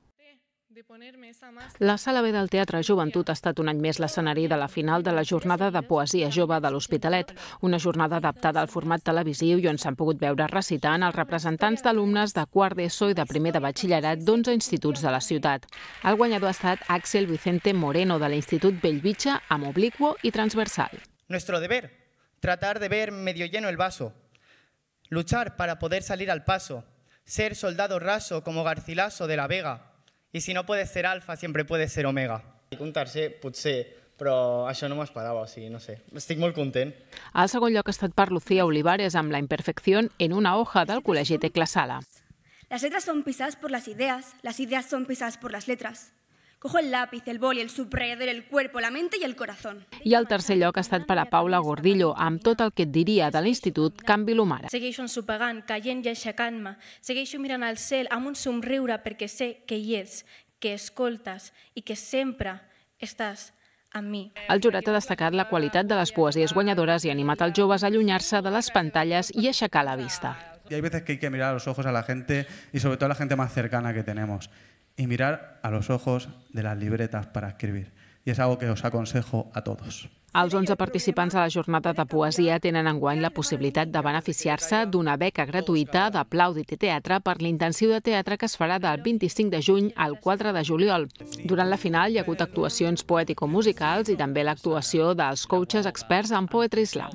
La Sala B del Teatre Joventut ha estat un any més l'escenari de la final de la Jornada de Poesia Jove de l'Hospitalet, una jornada adaptada al format televisiu i on s'han pogut veure recitant els representants d'alumnes de quart d'ESO i de primer de batxillerat d'onze instituts de la ciutat. El guanyador ha estat Àxel Vicente Moreno de l'Institut Bellvitge, amb obliquo i transversal. Nuestro deber, tratar de ver medio lleno el vaso, luchar para poder salir al paso, ser soldado raso como Garcilaso de la Vega. I si no puedes ser alfa, siempre puedes ser omega. Un tercer, potser, però això no m'ho esperava, o sigui, no sé. Estic molt content. El segon lloc ha estat per Lucía Olivares amb La imperfección en una hoja del Col·legi Teclasala. Las letras son pisadas por las ideas, las ideas son pisadas por las letras. Cojo el lápiz, el boli, el subrayador, el cuerpo, la mente y el corazón. I el tercer lloc ha estat per a Paula Gordillo, amb tot el que et diria de l'Institut Canvi l'Humara. Segueixo ensopegant, caient i aixecant-me. Segueixo mirant al cel amb un somriure perquè sé que hi ets, que escoltes i que sempre estàs amb mi. El jurat ha destacat la qualitat de les poesies guanyadores i ha animat els joves a allunyar-se de les pantalles i aixecar la vista. Y hay veces que hay que mirar a los ojos a la gente y sobre todo a la gente más cercana que tenemos. Y mirar a los ojos de las libretas para escribir. Y es algo que os aconsejo a todos. Els onze participants a la jornada de poesia tenen enguany la possibilitat de beneficiar-se d'una beca gratuïta d'Aplaudit i Teatre per l'intensiu de teatre que es farà del vint-i-cinc de juny al quatre de juliol. Durant la final hi ha hagut actuacions poètico-musicals i també l'actuació dels coaches experts en Poetry Slam.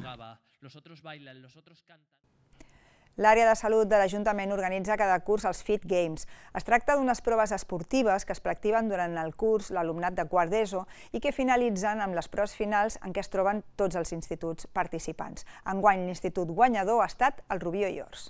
L'àrea de salut de l'Ajuntament organitza cada curs els Fit Games. Es tracta d'unes proves esportives que es practiquen durant el curs l'alumnat de quart d'ESO i que finalitzen amb les proves finals en què es troben tots els instituts participants. Enguany, l'institut guanyador ha estat el Rubió i Ors.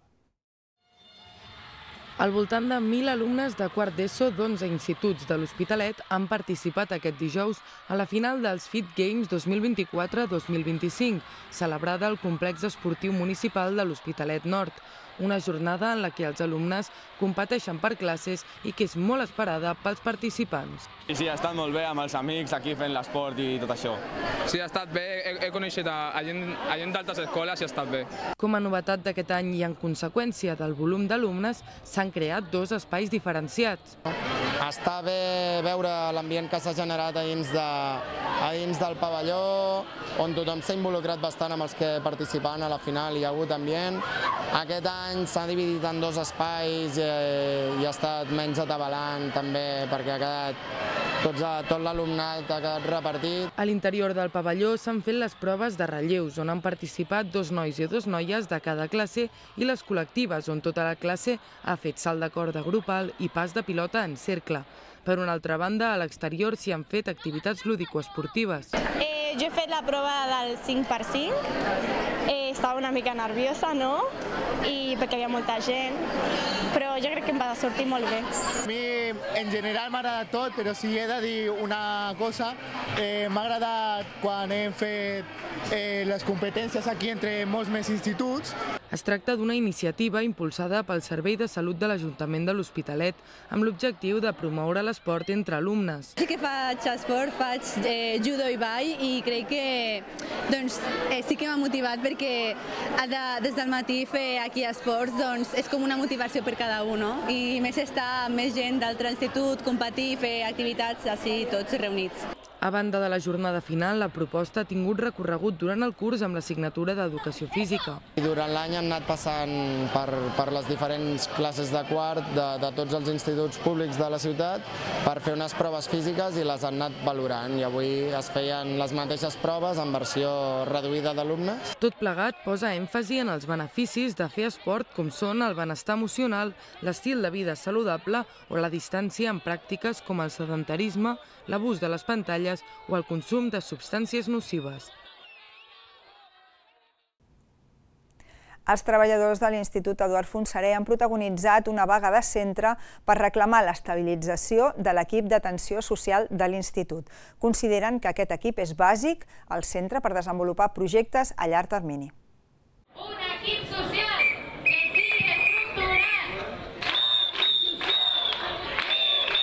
Al voltant de mil alumnes de quart d'ESO d'onze instituts de l'Hospitalet han participat aquest dijous a la final dels Fit Games dos mil vint-i-quatre dos mil vint-i-cinc, celebrada al complex esportiu municipal de l'Hospitalet Nord. Una jornada en la que els alumnes competeixen per classes i que és molt esperada pels participants. Sí, sí, ha estat molt bé amb els amics aquí fent l'esport i tot això. Sí, ha estat bé, he, he coneixet a, a gent, a gent d'altres escoles i ha estat bé. Com a novetat d'aquest any i en conseqüència del volum d'alumnes, s'han creat dos espais diferenciats. Està bé veure l'ambient que s'ha generat a dins, de, a dins del pavelló, on tothom s'ha involucrat bastant amb els que participaven a la final, hi ha hagut ambient. Aquest any s'ha dividit en dos espais i, i ha estat menys atabalant també perquè ha quedat tots, tot l'alumnat ha quedat repartit. A l'interior del pavelló s'han fet les proves de relleus, on han participat dos nois i dos noies de cada classe i les col·lectives, on tota la classe ha fet salt de corda grupal i pas de pilota en cercle. Per una altra banda, a l'exterior s'hi han fet activitats lúdico-esportives. Eh, jo he fet la prova del cinc per cinc, eh, estava una mica nerviosa, no? I perquè hi havia molta gent, però jo crec que em va sortir molt bé. A mi en general m'ha agradat tot, però si he de dir una cosa, eh, m'ha agradat quan hem fet eh, les competències aquí entre molts més instituts. Es tracta d'una iniciativa impulsada pel Servei de Salut de l'Ajuntament de l'Hospitalet amb l'objectiu de promoure l'esport entre alumnes. Sí que faig esport, faig eh, judo i ball i crec que doncs, eh, sí que m'ha motivat perquè de, des del matí fer aquí esports doncs, és com una motivació per cada un, no? I més estar amb més gent d'altre institut, competir, fer activitats així tots reunits. A banda de la jornada final, la proposta ha tingut recorregut durant el curs amb l'assignatura d'Educació Física. Durant l'any hem anat passant per, per les diferents classes de quart de, de tots els instituts públics de la ciutat per fer unes proves físiques i les han anat valorant. I avui es feien les mateixes proves en versió reduïda d'alumnes. Tot plegat posa èmfasi en els beneficis de fer esport com són el benestar emocional, l'estil de vida saludable o la distància en pràctiques com el sedentarisme, l'abús de les pantalles o el consum de substàncies nocives. Els treballadors de l'Institut Eduard Fontserè han protagonitzat una vaga de centre per reclamar l'estabilització de l'equip d'atenció social de l'Institut. Consideren que aquest equip és bàsic al centre per desenvolupar projectes a llarg termini. Un equip social que sigui estructurat.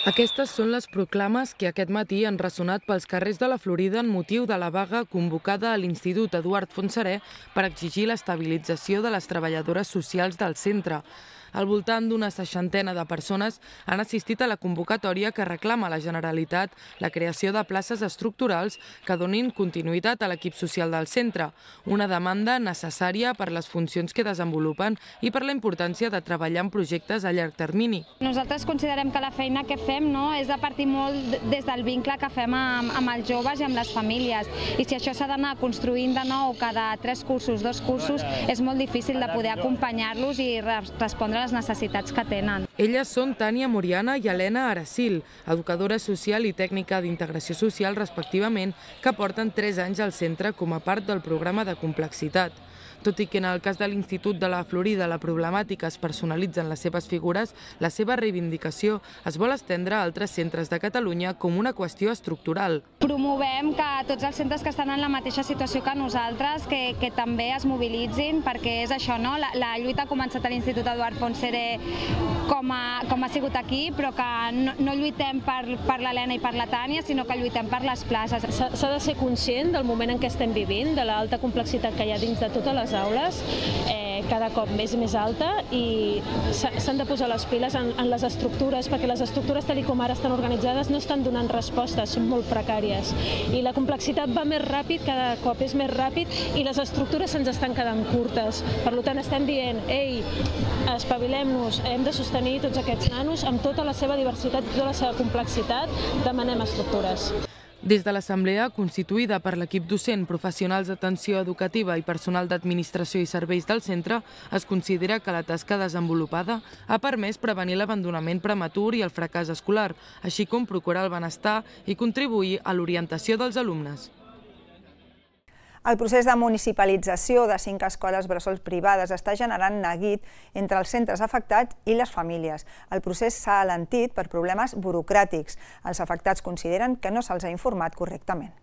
Aquestes són les proclames que aquest matí han ressonat pels carrers de la Florida en motiu de la vaga convocada a l'Institut Eduard Fontserè per exigir l'estabilització de les treballadores socials del centre. Al voltant d'una seixantena de persones han assistit a la convocatòria que reclama a la Generalitat la creació de places estructurals que donin continuïtat a l'equip social del centre, una demanda necessària per les funcions que desenvolupen i per la importància de treballar en projectes a llarg termini. Nosaltres considerem que la feina que fem no, és a partir molt des del vincle que fem amb, amb els joves i amb les famílies. I si això s'ha d'anar construint de nou cada tres cursos, dos cursos, és molt difícil de poder acompanyar-los i respondre a les necessitats que tenen. Elles són Tània Moriana i Helena Aracil, educadora social i tècnica d'integració social respectivament, que porten tres anys al centre com a part del programa de complexitat. Tot i que en el cas de l'Institut de la Florida la problemàtica es personalitza en les seves figures, la seva reivindicació es vol estendre a altres centres de Catalunya com una qüestió estructural. Promovem que tots els centres que estan en la mateixa situació que nosaltres, que, que també es mobilitzin, perquè és això, no? La, la lluita ha començat a l'Institut Eduard Fontserè com, a, com ha sigut aquí, però que no, no lluitem per, per l'Helena i per la Tània, sinó que lluitem per les places. S'ha de ser conscient del moment en què estem vivint, de l'alta complexitat que hi ha dins de totes les aules, eh, cada cop més i més alta, i s'han de posar les piles en, en les estructures, perquè les estructures tal com ara estan organitzades no estan donant respostes, són molt precàries. I la complexitat va més ràpid, cada cop és més ràpid, i les estructures se'ns estan quedant curtes. Per tant, estem dient, ei, espavilem-nos, hem de sostenir tots aquests nanos amb tota la seva diversitat i tota la seva complexitat, demanem estructures. Des de l'Assemblea, constituïda per l'equip docent, professionals d'atenció educativa i personal d'administració i serveis del centre, es considera que la tasca desenvolupada ha permès prevenir l'abandonament prematur i el fracàs escolar, així com procurar el benestar i contribuir a l'orientació dels alumnes. El procés de municipalització de cinc escoles bressol privades està generant neguit entre els centres afectats i les famílies. El procés s'ha alentit per problemes burocràtics. Els afectats consideren que no se'ls ha informat correctament.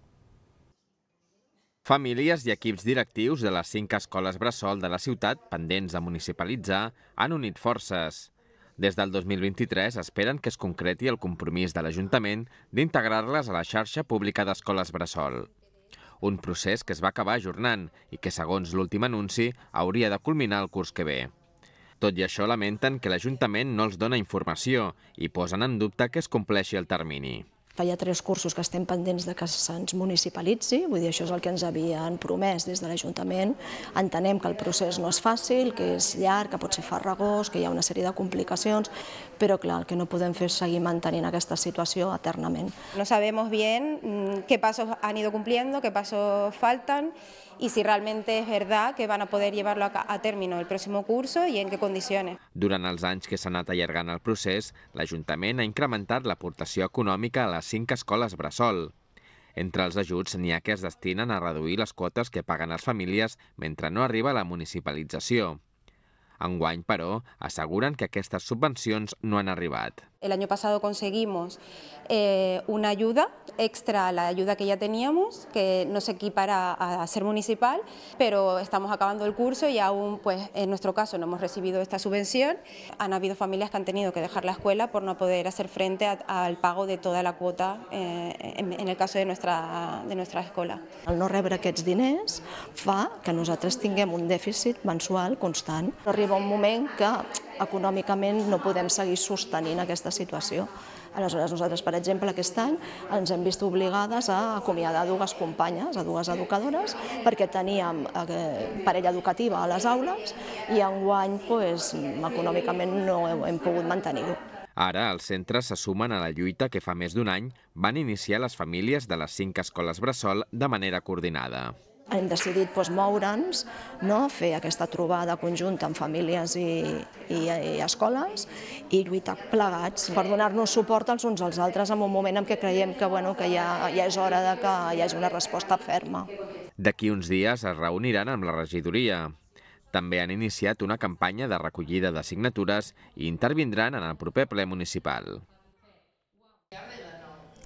Famílies i equips directius de les cinc escoles bressol de la ciutat pendents de municipalitzar han unit forces. Des del dos mil vint-i-tres esperen que es concreti el compromís de l'Ajuntament d'integrar-les a la xarxa pública d'escoles bressol. Un procés que es va acabar ajornant i que, segons l'últim anunci, hauria de culminar el curs que ve. Tot i això, lamenten que l'Ajuntament no els dona informació i posen en dubte que es compleixi el termini. Hi ha tres cursos que estem pendents de que se'ns municipalitzi, vull dir, això és el que ens havien promès des de l'Ajuntament. Entenem que el procés no és fàcil, que és llarg, que pot ser farragós, que hi ha una sèrie de complicacions, però clar, el que no podem fer és seguir mantenint aquesta situació eternament. No sabemos bien qué pasos han ido cumpliendo, qué pasos faltan y si realmente es verdad que van a poder llevarlo a término el próximo curso y en qué condiciones. Durant els anys que s'ha anat allargant el procés, l'Ajuntament ha incrementat l'aportació econòmica a les cinc escoles bressol. Entre els ajuts n'hi ha que es destinen a reduir les quotes que paguen les famílies mentre no arriba la municipalització. Enguany, però, aseguren que aquestes subvencions no han arribat. El año pasado conseguimos eh, una ayuda extra a la ayuda que ya teníamos, que no se equipara a ser municipal, pero estamos acabando el curso y aún, pues, en nuestro caso no hemos recibido esta subvención. Han habido familias que han tenido que dejar la escuela por no poder hacer frente a, al pago de toda la cuota eh, en, en el caso de nuestra, de nuestra escola. El no rebre aquests diners fa que nosaltres tinguem un dèficit mensual constant. Arriba un moment que econòmicament no podem seguir sostenint aquesta situació. Aleshores, nosaltres, per exemple, aquest any ens hem vist obligades a acomiadar dues companyes, a dues educadores, perquè teníem parella educativa a les aules i enguany doncs, econòmicament no hem pogut mantenir-ho. Ara, els centres se sumen a la lluita que fa més d'un any van iniciar les famílies de les cinc escoles bressol de manera coordinada. Hem decidit doncs, moure'ns, no? Fer aquesta trobada conjunta amb famílies i, i, i escoles i lluitar plegats per donar-nos suport els uns als altres en un moment en què creiem que, bueno, que ja, ja és hora de que hi hagi una resposta ferma. D'aquí uns dies es reuniran amb la regidoria. També han iniciat una campanya de recollida de signatures i intervindran en el proper ple municipal.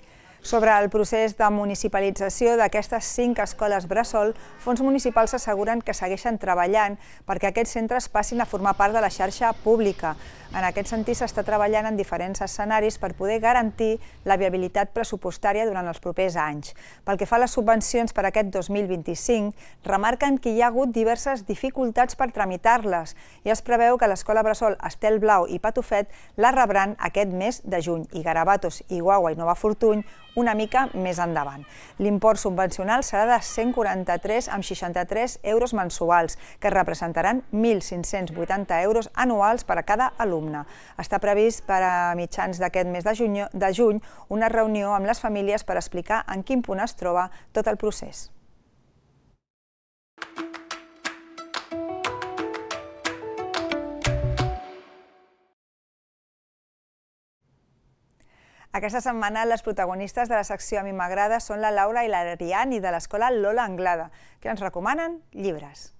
Sobre el procés de municipalització d'aquestes cinc escoles bressol, fons municipals asseguren que segueixen treballant perquè aquests centres passin a formar part de la xarxa pública. En aquest sentit, s'està treballant en diferents escenaris per poder garantir la viabilitat pressupostària durant els propers anys. Pel que fa a les subvencions per aquest dos mil vint-i-cinc, remarquen que hi ha hagut diverses dificultats per tramitar-les i es preveu que l'escola bressol Estel Blau i Patufet la rebran aquest mes de juny i Garabatos, Iguagua i Nova Fortuny una mica més endavant. L'import subvencional serà de cent quaranta-tres coma seixanta-tres euros mensuals, que representaran mil cinc-cents vuitanta euros anuals per a cada alumne. Està previst per a mitjans d'aquest mes de juny, de juny una reunió amb les famílies per explicar en quin punt es troba tot el procés. Aquesta setmana les protagonistes de la secció A mi m'agrada són la Laura i l'Ariani de l'escola Lola Anglada, que ens recomanen llibres.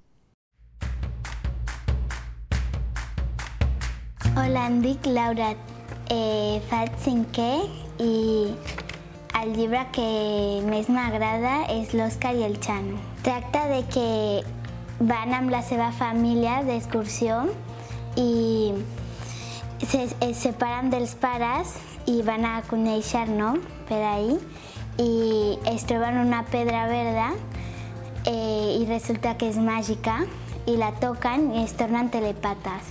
Hola, em dic Laura, eh, faig cinquè i el llibre que més m'agrada és l'Òscar i el Xano. Tracta de que van amb la seva família d'excursió i es separen dels pares i van a conèixer, no?, per ahí, i es troben una pedra verda i resulta que és màgica i la toquen i es tornen telepates.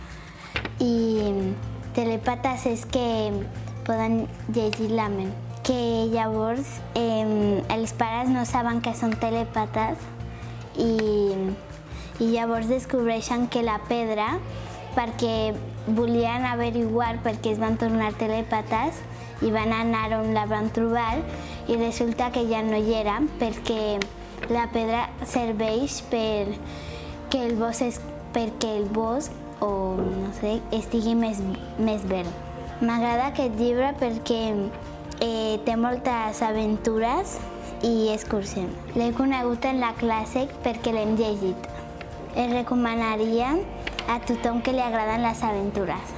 I telepates és que poden llegir la ment. Que llavors els pares no saben que són telepates i llavors descobreixen que la pedra, perquè volien averiguar per què es van tornar telepates i van anar on la van trobar i resulta que ja no hi era perquè la pedra serveix perquè el bosc, perquè el bosc o no sé, estigui més, més verd. M'agrada aquest llibre perquè eh, té moltes aventures i excursions. L'he conegut en la classe perquè l'hem llegit. El recomanaria a tothom que li agraden les aventures.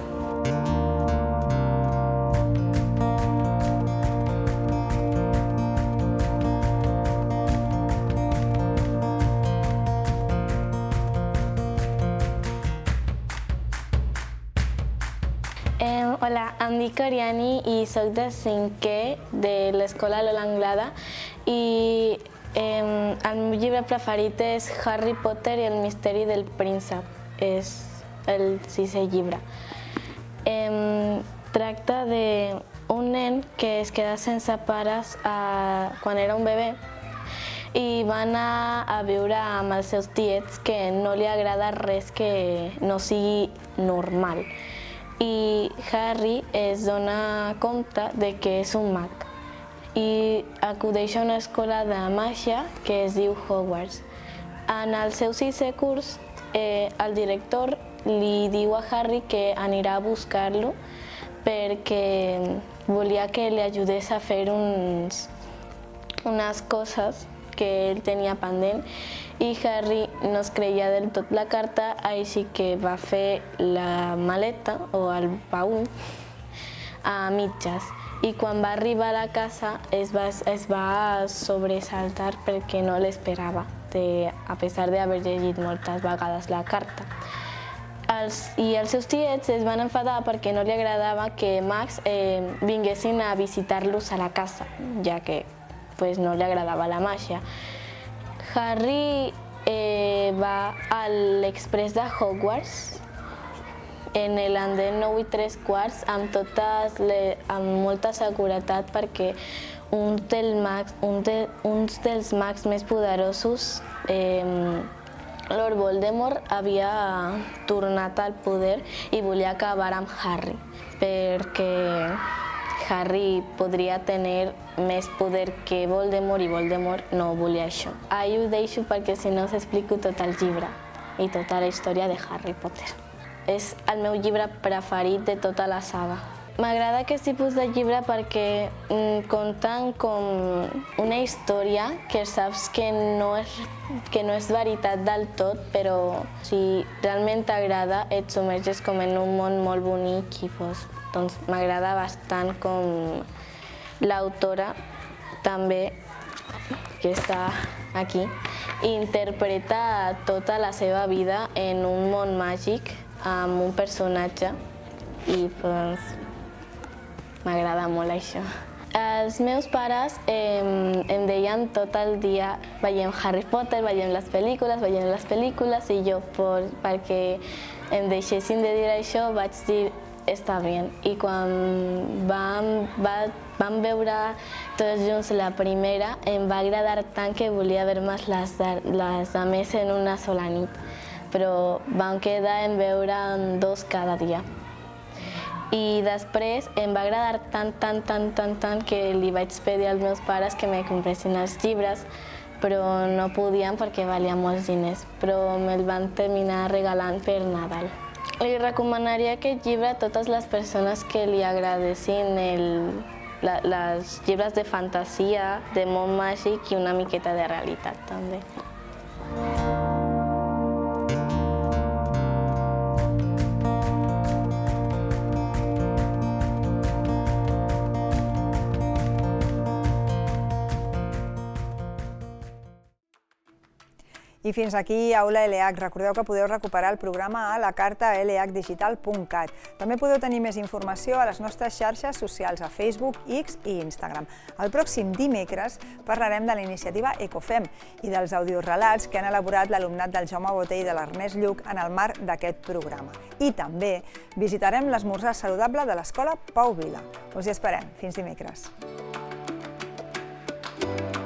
Eh, hola, em dic Ariani i soc de cinquè de l'escola Lola Anglada i eh, el meu llibre preferit és Harry Potter i el misteri del príncep. És el sisè llibre. Eh, tracta d'un nen que es queda sense pares a, quan era un bebè i va anar a viure amb els seus tiets que no li agrada res que no sigui normal. I Harry es dona compte de que és un mag i acudeix a una escola de màgia que es diu Hogwarts. En el seu sisè curs, Eh, el director li diu a Harry que anirà a buscar-lo perquè volia que li ajudés a fer uns, unes coses que ell tenia pendent i Harry no es creia del tot la carta, així que va fer la maleta o el baúl a mitges. I quan va arribar a la casa es va, es va sobresaltar perquè no l'esperava, a pesar d'haver llegit moltes vegades la carta. Els, I els seus tiets es van enfadar perquè no li agradava que mags eh, vinguessin a visitar-los a la casa, ja que pues, no li agradava la màgia. Harry eh, va a l'express de Hogwarts en l'andén nou i tres quarts amb, totes les, amb molta seguretat perquè un del mags, un de, uns dels mags més poderosos, eh, Lord Voldemort, havia tornat al poder i volia acabar amb Harry perquè Harry podria tenir més poder que Voldemort i Voldemort no volia això. Ahí ho deixo perquè si no us explico tot el llibre i tota la història de Harry Potter. És el meu llibre preferit de tota la saga. M'agrada aquest tipus de llibre perquè mm, conten com una història que saps que no és, que no és veritat del tot, però si realment t'agrada et submerges com en un món molt bonic i pues, doncs m'agrada bastant com, l'autora també, que està aquí, interpreta tota la seva vida en un món màgic amb un personatge i doncs m'agrada molt això. Els meus pares em, em deien tot el dia veiem Harry Potter, veiem les pel·lícules, veiem les pel·lícules i jo per, perquè em deixessin de dir això vaig dir està bé. I quan vam, va, vam veure tots junts la primera em va agradar tant que volia veure les, les a més en una sola nit, però vam quedar en veure dos cada dia. I després em va agradar tant, tant, tant, tant, tant que li vaig pedir als meus pares que me compressin els llibres, però no podien perquè valien molts diners, però me'l van terminar regalant per Nadal. Li recomanaria aquest llibre a totes les persones que li agradessin el, la, les llibres de fantasia, de món màgic i una miqueta de realitat també. I fins aquí Aula L H. Recordeu que podeu recuperar el programa a la carta l h digital punt cat. També podeu tenir més informació a les nostres xarxes socials a Facebook, X i Instagram. El pròxim dimecres parlarem de la iniciativa Ecofem i dels audiorelats que han elaborat l'alumnat del Jaume Botey i de l'Ernest Lluc en el marc d'aquest programa. I també visitarem l'esmorzar saludable de l'Escola Pau Vila. Us hi esperem. Fins dimecres.